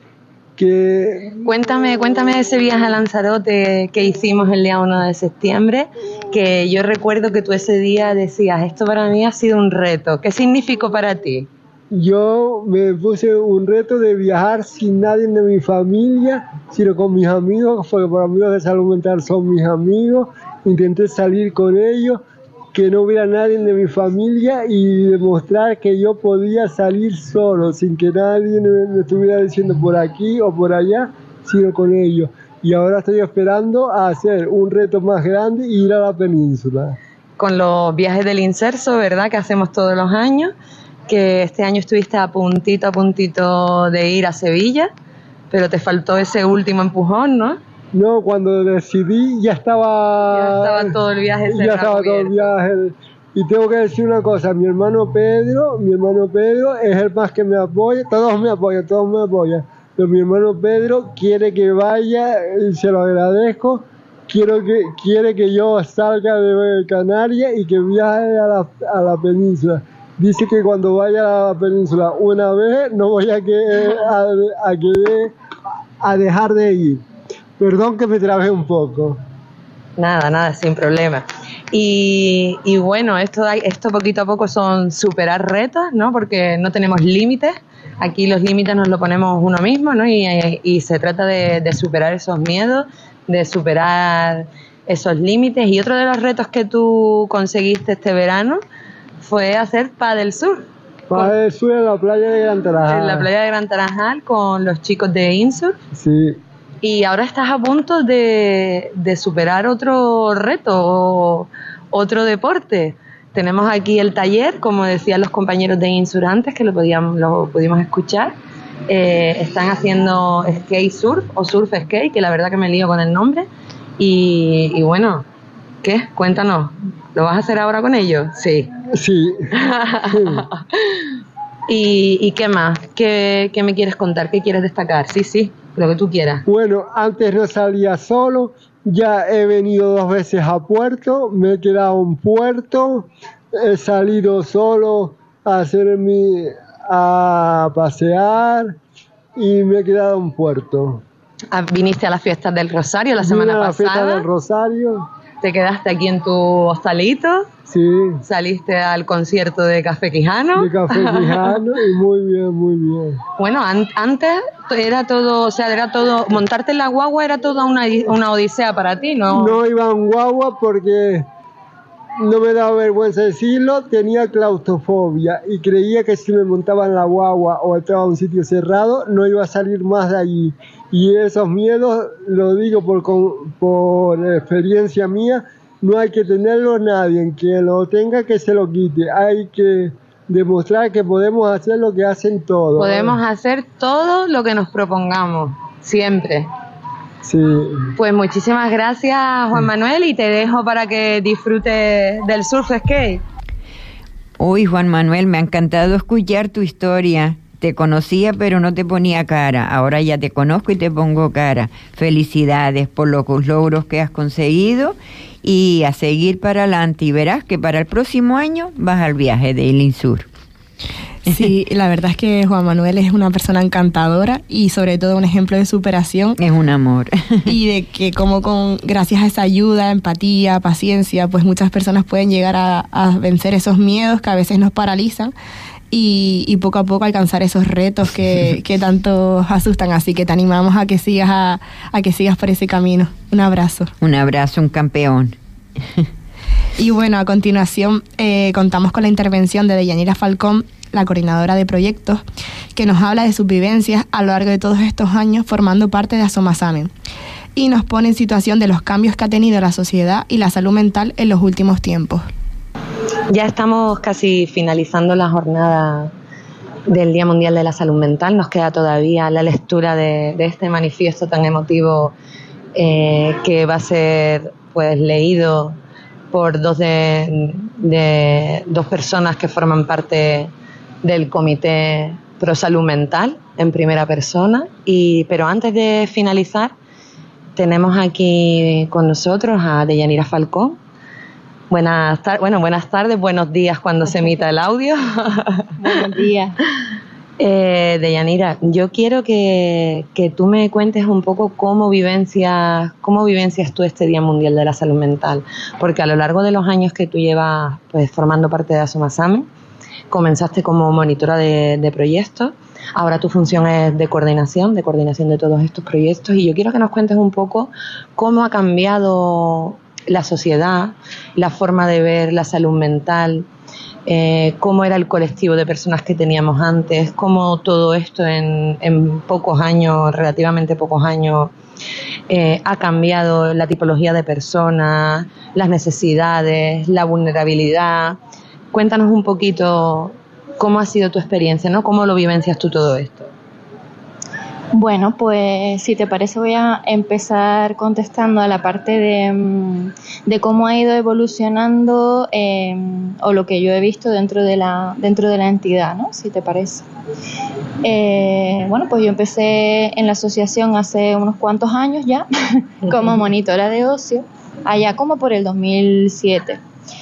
Cuéntame de ese viaje a Lanzarote que hicimos el día 1 de septiembre, que yo recuerdo que tú ese día decías, esto para mí ha sido un reto. ¿Qué significó para ti? Yo me puse un reto de viajar sin nadie de mi familia, sino con mis amigos, porque por amigos de salud mental son mis amigos. Intenté salir con ellos que no hubiera nadie de mi familia y demostrar que yo podía salir solo, sin que nadie me estuviera diciendo por aquí o por allá, sino con ellos. Y ahora estoy esperando a hacer un reto más grande e ir a la península. Con los viajes del Inserso, ¿verdad?, que hacemos todos los años, que este año estuviste a puntito de ir a Sevilla, pero te faltó ese último empujón, ¿no? No, cuando decidí ya estaba todo el viaje cerrado. Ya estaba todo el viaje. Y tengo que decir una cosa, mi hermano Pedro es el más que me apoya, todos me apoyan. Pero mi hermano Pedro quiere que vaya, y se lo agradezco, quiere que yo salga de Canarias y que viaje a la península. Dice que cuando vaya a la península una vez no voy a dejar de ir. Perdón que me trabé un poco. Nada, sin problema. Y bueno, esto poquito a poco son superar retos, ¿no? Porque no tenemos límites. Aquí los límites nos lo ponemos uno mismo, ¿no? Y se trata de superar esos miedos, de superar esos límites. Y otro de los retos que tú conseguiste este verano fue hacer paddle surf. Paddle surf en la playa de Gran Tarajal. En la playa de Gran Tarajal con los chicos de INSUR. Sí. Y ahora estás a punto de superar otro reto o otro deporte. Tenemos aquí el taller, como decían los compañeros de INSUR antes, que lo pudimos escuchar. Están haciendo skate surf o surf skate, que la verdad que me lío con el nombre. Y bueno, ¿qué? Cuéntanos, ¿lo vas a hacer ahora con ellos? Sí. Sí. ¿Y qué más? ¿Qué me quieres contar? ¿Qué quieres destacar? Sí, lo que tú quieras. Bueno, antes no salía solo, ya he venido 2 veces a Puerto, me he quedado en Puerto, he salido solo a pasear y me he quedado en Puerto. ¿Viniste a las fiestas del Rosario la semana pasada? A la fiesta del Rosario. ¿Te quedaste aquí en tu hostalito? Sí. ¿Saliste al concierto de Café Quijano? De Café Quijano y muy bien. Bueno, antes era todo, montarte en la guagua era toda una odisea para ti, ¿no? No iba en guagua porque no me daba vergüenza decirlo, tenía claustrofobia y creía que si me montaba en la guagua o estaba en un sitio cerrado no iba a salir más de allí. Y esos miedos, lo digo por experiencia mía, no hay que tenerlo nadie, quien lo tenga que se lo quite, hay que demostrar que podemos hacer lo que hacen todos. Podemos hacer todo lo que nos propongamos, siempre. Sí. Pues muchísimas gracias, Juan Manuel, y te dejo para que disfrutes del surf skate. Uy, Juan Manuel, me ha encantado escuchar tu historia. Te conocía pero no te ponía cara, ahora ya te conozco y te pongo cara. Felicidades por los logros que has conseguido y a seguir para adelante, y verás que para el próximo año vas al viaje de INSUR. Sí, la verdad es que Juan Manuel es una persona encantadora y sobre todo un ejemplo de superación. Es un amor. Y de que gracias a esa ayuda, empatía, paciencia, pues muchas personas pueden llegar a vencer esos miedos que a veces nos paralizan. Y poco a poco alcanzar esos retos que tanto asustan. Así que te animamos a que sigas por ese camino. Un abrazo. Un abrazo, un campeón. Y bueno, a continuación contamos con la intervención de Deyanira Falcón, la coordinadora de proyectos, que nos habla de sus vivencias a lo largo de todos estos años formando parte de Asomasamen. Y nos pone en situación de los cambios que ha tenido la sociedad y la salud mental en los últimos tiempos. Ya estamos casi finalizando la jornada del Día Mundial de la Salud Mental. Nos queda todavía la lectura de este manifiesto tan emotivo que va a ser pues leído por dos personas que forman parte del Comité Pro Salud Mental en primera persona. Pero antes de finalizar, tenemos aquí con nosotros a Deyanira Falcón. Buenas tardes, buenos días cuando se emita el audio. Buenos días. Deyanira, yo quiero que tú me cuentes un poco cómo vivencias tú este Día Mundial de la Salud Mental, porque a lo largo de los años que tú llevas pues formando parte de Asomasamen, comenzaste como monitora de proyectos, ahora tu función es de coordinación de todos estos proyectos, y yo quiero que nos cuentes un poco cómo ha cambiado la sociedad, la forma de ver la salud mental, cómo era el colectivo de personas que teníamos antes, cómo todo esto en pocos años, relativamente pocos años, ha cambiado la tipología de personas, las necesidades, la vulnerabilidad. Cuéntanos un poquito cómo ha sido tu experiencia, ¿no? ¿Cómo lo vivencias tú todo esto? Bueno, pues si te parece voy a empezar contestando a la parte de cómo ha ido evolucionando o lo que yo he visto dentro de la entidad, ¿no? Si te parece. Bueno, pues yo empecé en la asociación hace unos cuantos años ya como monitora de ocio, allá como por el 2007.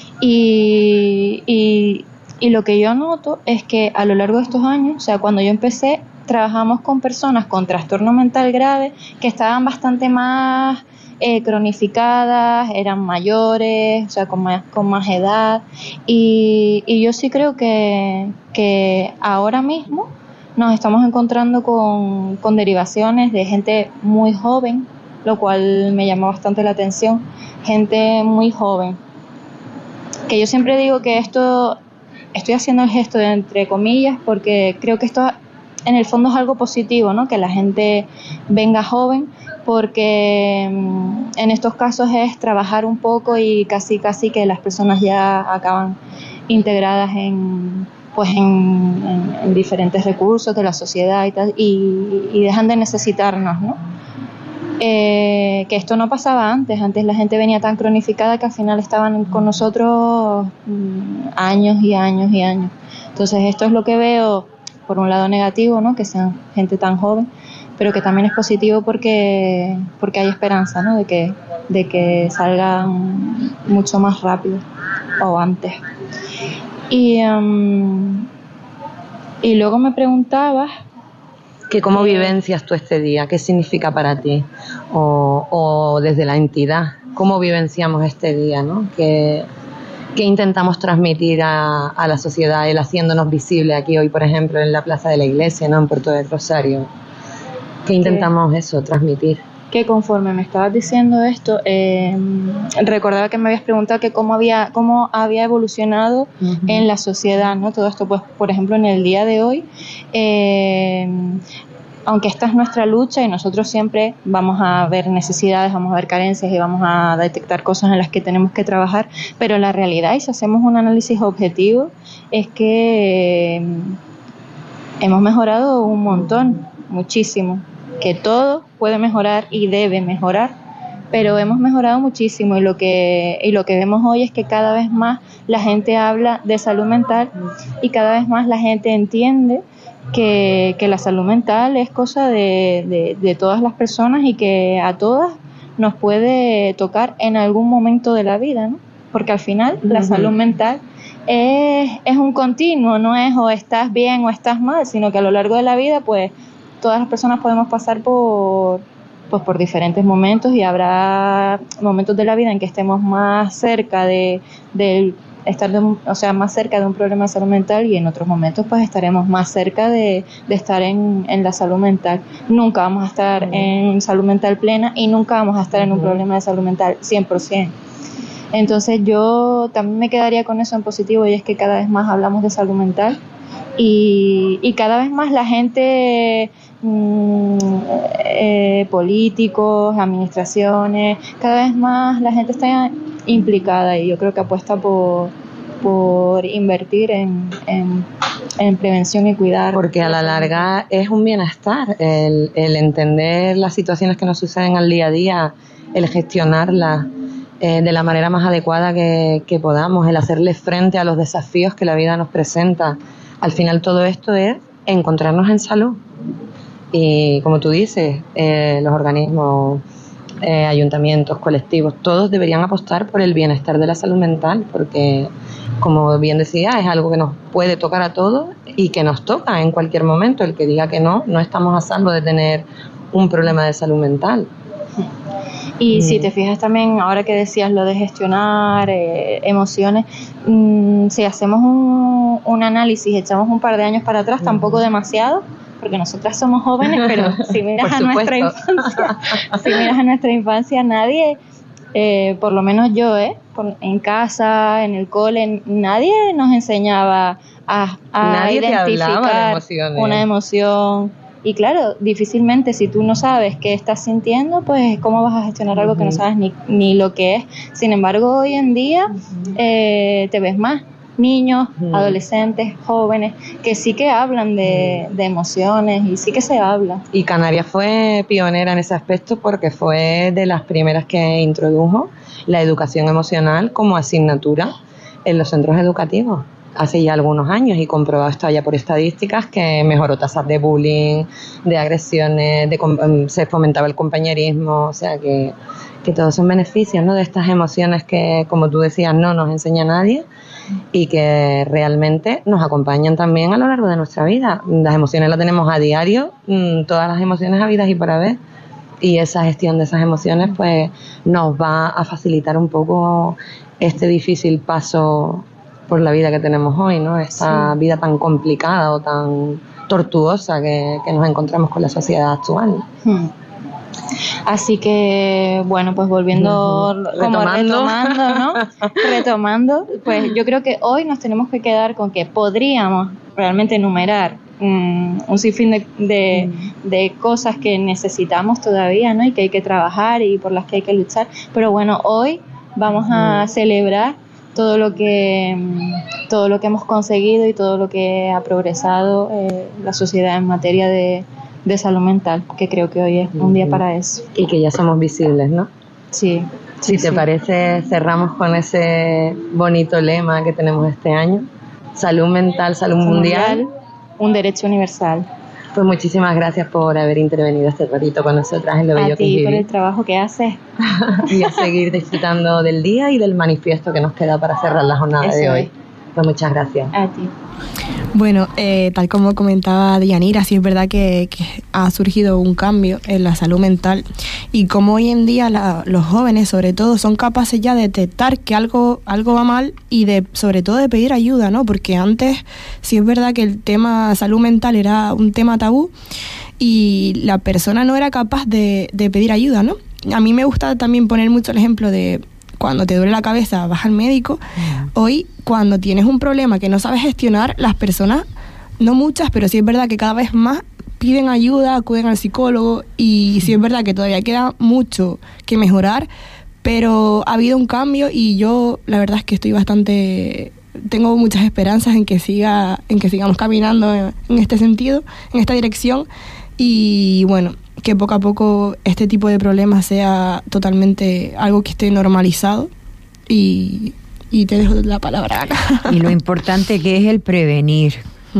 Y lo que yo noto es que a lo largo de estos años, o sea, cuando yo empecé, trabajamos con personas con trastorno mental grave que estaban bastante más cronificadas, eran mayores, o sea, con más edad. Y yo sí creo que ahora mismo nos estamos encontrando con derivaciones de gente muy joven, lo cual me llama bastante la atención, gente muy joven. Que yo siempre digo que esto, estoy haciendo el gesto de entre comillas, porque creo que esto en el fondo es algo positivo, ¿no? Que la gente venga joven, porque en estos casos es trabajar un poco y casi que las personas ya acaban integradas en diferentes recursos de la sociedad y tal, y dejan de necesitarnos, ¿no? Que esto no pasaba antes la gente venía tan cronificada que al final estaban con nosotros años y años y años. Entonces esto es lo que veo por un lado negativo, ¿no? Que sean gente tan joven, pero que también es positivo porque hay esperanza, ¿no? De que salgan mucho más rápido o antes. Y luego me preguntabas que cómo vivencias tú este día, qué significa para ti, o desde la entidad, cómo vivenciamos este día, ¿no? Que intentamos transmitir a la sociedad, el haciéndonos visible aquí hoy, por ejemplo, en la Plaza de la Iglesia, ¿no? En Puerto del Rosario. ¿Qué intentamos transmitir? Que conforme me estabas diciendo esto, recordaba que me habías preguntado que cómo había evolucionado en la sociedad, ¿no? Todo esto, pues, por ejemplo, en el día de hoy, aunque esta es nuestra lucha y nosotros siempre vamos a ver necesidades, vamos a ver carencias y vamos a detectar cosas en las que tenemos que trabajar, pero la realidad, y si hacemos un análisis objetivo, es que hemos mejorado un montón, muchísimo, que todo puede mejorar y debe mejorar, pero hemos mejorado muchísimo, y lo que vemos hoy es que cada vez más la gente habla de salud mental y cada vez más la gente entiende que la salud mental es cosa de todas las personas y que a todas nos puede tocar en algún momento de la vida, ¿no? Porque al final la salud mental es un continuo, no es o estás bien o estás mal, sino que a lo largo de la vida, pues, todas las personas podemos pasar por diferentes momentos, y habrá momentos de la vida en que estemos más cerca más cerca de un problema de salud mental, y en otros momentos pues estaremos más cerca de estar en la salud mental. Nunca vamos a estar en salud mental plena y nunca vamos a estar en un problema de salud mental 100%. Entonces yo también me quedaría con eso en positivo, y es que cada vez más hablamos de salud mental y cada vez más la gente, políticos, administraciones, cada vez más la gente está implicada, y yo creo que apuesta por invertir en prevención y cuidar. Porque a la larga es un bienestar el entender las situaciones que nos suceden al día a día, el gestionarlas de la manera más adecuada que podamos, el hacerle frente a los desafíos que la vida nos presenta. Al final todo esto es encontrarnos en salud. Y como tú dices, los organismos, ayuntamientos, colectivos, todos deberían apostar por el bienestar de la salud mental, porque, como bien decía, es algo que nos puede tocar a todos y que nos toca en cualquier momento. El que diga que no estamos a salvo de tener un problema de salud mental. Y si te fijas también, ahora que decías lo de gestionar emociones, si hacemos un análisis, echamos un par de años para atrás, tampoco demasiado, porque nosotras somos jóvenes, pero si miras a nuestra infancia, nadie por lo menos yo, en casa, en el cole, nadie nos enseñaba a nadie identificar te hablaba de emociones. Una emoción. Y claro, difícilmente si tú no sabes qué estás sintiendo, pues cómo vas a gestionar algo que no sabes ni lo que es. Sin embargo, hoy en día te ves más niños, adolescentes, jóvenes, que sí que hablan de emociones y sí que se habla. Y Canarias fue pionera en ese aspecto porque fue de las primeras que introdujo la educación emocional como asignatura en los centros educativos hace ya algunos años, y comprobado está ya por estadísticas que mejoró tasas de bullying, de agresiones, se fomentaba el compañerismo, o sea que todos son beneficios, ¿no?, de estas emociones que, como tú decías, no nos enseña nadie y que realmente nos acompañan también a lo largo de nuestra vida. Las emociones las tenemos a diario, todas las emociones habidas y por haber, y esa gestión de esas emociones pues nos va a facilitar un poco este difícil paso por la vida que tenemos hoy, ¿no? Esta vida tan complicada o tan tortuosa que nos encontramos con la sociedad actual. Así que, bueno, pues volviendo, retomando, pues yo creo que hoy nos tenemos que quedar con que podríamos realmente enumerar un sinfín de cosas que necesitamos todavía, ¿no?, y que hay que trabajar y por las que hay que luchar, pero bueno, hoy vamos a celebrar todo lo que hemos conseguido y todo lo que ha progresado la sociedad en materia de salud mental, que creo que hoy es un día para eso. Y que ya somos visibles, ¿no? Sí. Si te parece, cerramos con ese bonito lema que tenemos este año: salud mental, salud mundial, un derecho universal. Pues muchísimas gracias por haber intervenido este ratito con nosotras en Lo Bello que es Vivir. A ti por el trabajo que haces. Y a seguir disfrutando del día y del manifiesto que nos queda para cerrar la jornada de hoy. Pues muchas gracias. A ti. Bueno, tal como comentaba Dianira, sí es verdad que ha surgido un cambio en la salud mental, y como hoy en día los jóvenes sobre todo son capaces ya de detectar que algo va mal y sobre todo de pedir ayuda, ¿no? Porque antes sí es verdad que el tema salud mental era un tema tabú y la persona no era capaz de pedir ayuda, ¿no? A mí me gusta también poner mucho el ejemplo de cuando te duele la cabeza, vas al médico. Hoy, cuando tienes un problema que no sabes gestionar, las personas, no muchas, pero sí es verdad que cada vez más piden ayuda, acuden al psicólogo, y sí es verdad que todavía queda mucho que mejorar, pero ha habido un cambio y yo la verdad es que tengo muchas esperanzas en que sigamos caminando en este sentido, en esta dirección, y bueno, que poco a poco este tipo de problemas sea totalmente algo que esté normalizado, y te dejo la palabra. Y lo importante que es el prevenir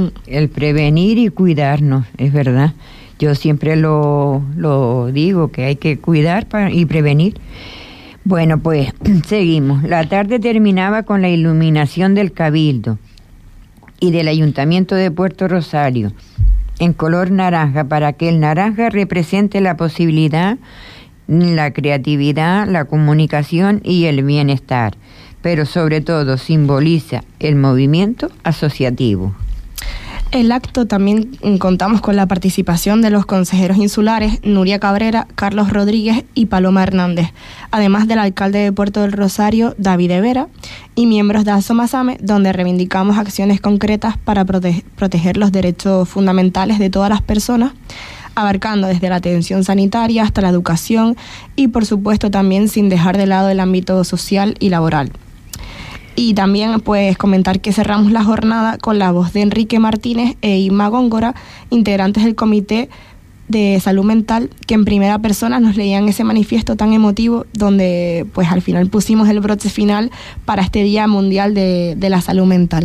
y cuidarnos, es verdad. Yo siempre lo digo, que hay que cuidar y prevenir. Bueno, pues seguimos. La tarde terminaba con la iluminación del Cabildo y del Ayuntamiento de Puerto Rosario en color naranja, para que el naranja represente la posibilidad, la creatividad, la comunicación y el bienestar, pero sobre todo simboliza el movimiento asociativo. El acto también contamos con la participación de los consejeros insulares Nuria Cabrera, Carlos Rodríguez y Paloma Hernández, además del alcalde de Puerto del Rosario, David Vera, y miembros de Asomasame, donde reivindicamos acciones concretas para proteger los derechos fundamentales de todas las personas, abarcando desde la atención sanitaria hasta la educación y, por supuesto, también sin dejar de lado el ámbito social y laboral. Y también pues comentar que cerramos la jornada con la voz de Enrique Martínez e Inma Góngora, integrantes del Comité de Salud Mental, que en primera persona nos leían ese manifiesto tan emotivo, donde pues al final pusimos el broche final para este Día Mundial de la Salud Mental.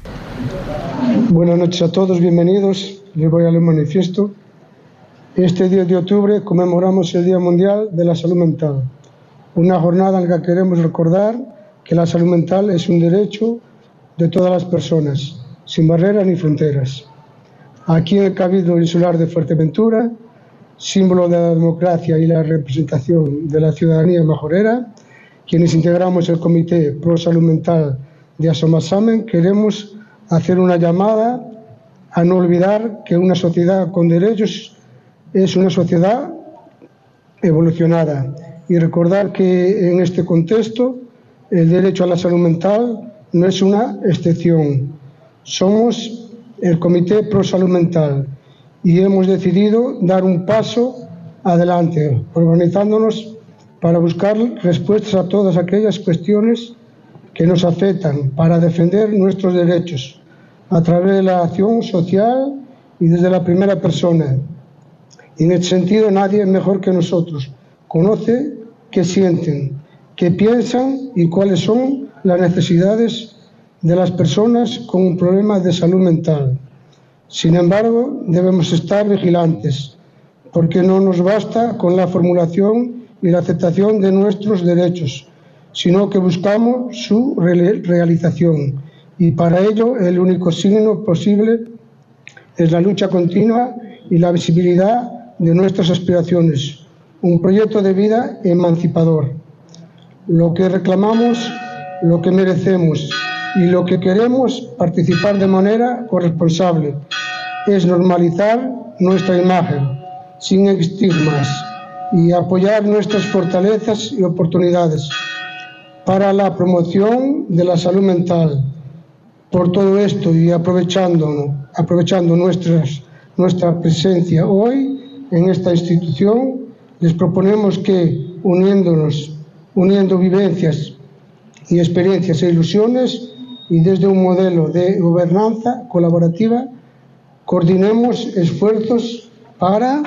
Buenas noches a todos, bienvenidos. Les voy a leer el manifiesto. Este 10 de octubre conmemoramos el Día Mundial de la Salud Mental, una jornada en la que queremos recordar que la salud mental es un derecho de todas las personas, sin barreras ni fronteras. Aquí en el Cabildo Insular de Fuerteventura, símbolo de la democracia y la representación de la ciudadanía majorera, quienes integramos el Comité Pro Salud Mental de Asomasame, queremos hacer una llamada a no olvidar que una sociedad con derechos es una sociedad evolucionada, y recordar que en este contexto el derecho a la salud mental no es una excepción. Somos el Comité Pro Salud Mental y hemos decidido dar un paso adelante, organizándonos para buscar respuestas a todas aquellas cuestiones que nos afectan, para defender nuestros derechos a través de la acción social y desde la primera persona. Y en este sentido nadie es mejor que nosotros. Conoce qué sienten, qué piensan y cuáles son las necesidades de las personas con un problema de salud mental. Sin embargo, debemos estar vigilantes, porque no nos basta con la formulación y la aceptación de nuestros derechos, sino que buscamos su realización. Y para ello el único signo posible es la lucha continua y la visibilidad de nuestras aspiraciones, un proyecto de vida emancipador. Lo que reclamamos, lo que merecemos y lo que queremos participar de manera corresponsable es normalizar nuestra imagen, sin estigmas, y apoyar nuestras fortalezas y oportunidades para la promoción de la salud mental. Por todo esto y aprovechando nuestra presencia hoy en esta institución, les proponemos que, uniendo vivencias y experiencias e ilusiones, y desde un modelo de gobernanza colaborativa, coordinemos esfuerzos para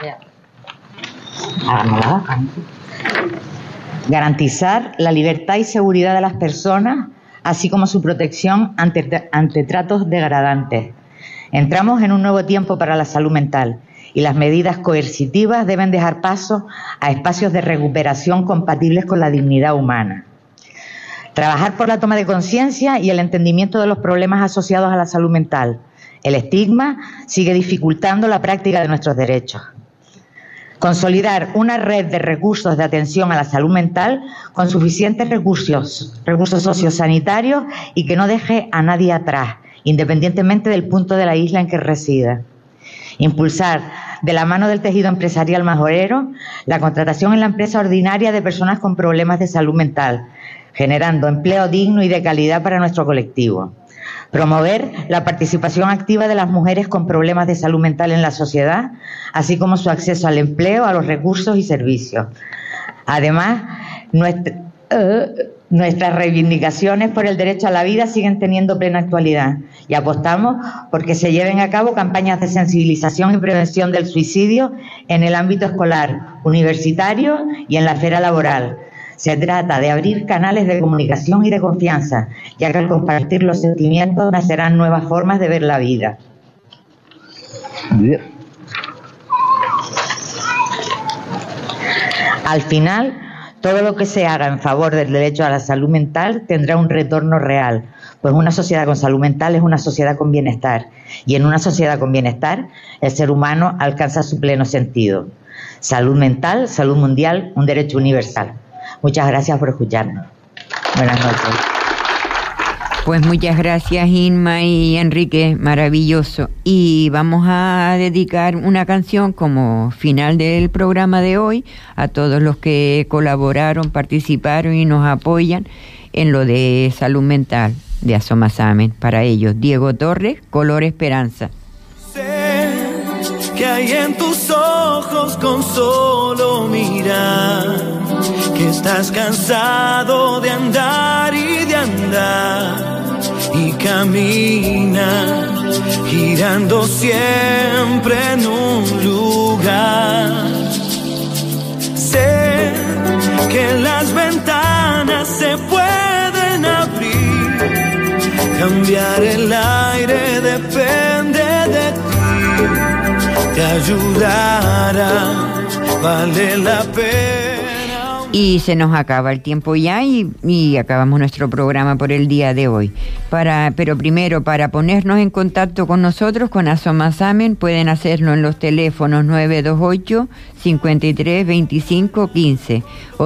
garantizar la libertad y seguridad de las personas, así como su protección ante tratos degradantes. Entramos en un nuevo tiempo para la salud mental y las medidas coercitivas deben dejar paso a espacios de recuperación compatibles con la dignidad humana. Trabajar por la toma de conciencia y el entendimiento de los problemas asociados a la salud mental. El estigma sigue dificultando la práctica de nuestros derechos. Consolidar una red de recursos de atención a la salud mental con suficientes recursos sociosanitarios y que no deje a nadie atrás, independientemente del punto de la isla en que resida. Impulsar, de la mano del tejido empresarial majorero, la contratación en la empresa ordinaria de personas con problemas de salud mental, generando empleo digno y de calidad para nuestro colectivo. Promover la participación activa de las mujeres con problemas de salud mental en la sociedad, así como su acceso al empleo, a los recursos y servicios. Además, nuestras reivindicaciones por el derecho a la vida siguen teniendo plena actualidad y apostamos por que se lleven a cabo campañas de sensibilización y prevención del suicidio en el ámbito escolar, universitario y en la esfera laboral. Se trata de abrir canales de comunicación y de confianza, ya que al compartir los sentimientos nacerán nuevas formas de ver la vida. Al final, todo lo que se haga en favor del derecho a la salud mental tendrá un retorno real, pues una sociedad con salud mental es una sociedad con bienestar, y en una sociedad con bienestar el ser humano alcanza su pleno sentido. Salud mental, salud mundial, un derecho universal. Muchas gracias por escucharnos. Buenas noches. Pues muchas gracias, Inma y Enrique, maravilloso. Y vamos a dedicar una canción como final del programa de hoy a todos los que colaboraron, participaron y nos apoyan en lo de salud mental de Asomasamen. Para ellos, Diego Torres, Color Esperanza. Sé que hay en tus ojos con solo mirar, que estás cansado de andar y de andar, y camina girando siempre en un lugar. Sé que las ventanas se pueden abrir, cambiar el aire depende de ti, te ayudará, vale la pena. Y se nos acaba el tiempo ya y acabamos nuestro programa por el día de hoy. Pero primero, para ponernos en contacto con nosotros, con Asomasamen, pueden hacerlo en los teléfonos 928-532515 o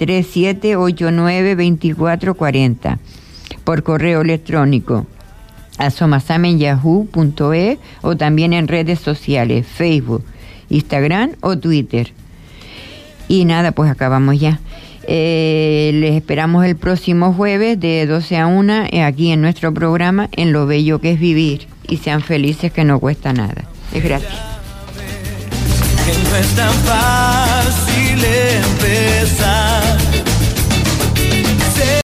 637-892440. Por correo electrónico asomasamen@yahoo.es o también en redes sociales, Facebook, Instagram o Twitter. Y nada, pues acabamos ya. Les esperamos el próximo jueves de 12 a 1 aquí en nuestro programa, en Lo Bello que es Vivir. Y sean felices, que no cuesta nada. Es gratis. Que no es tan fácil empezar.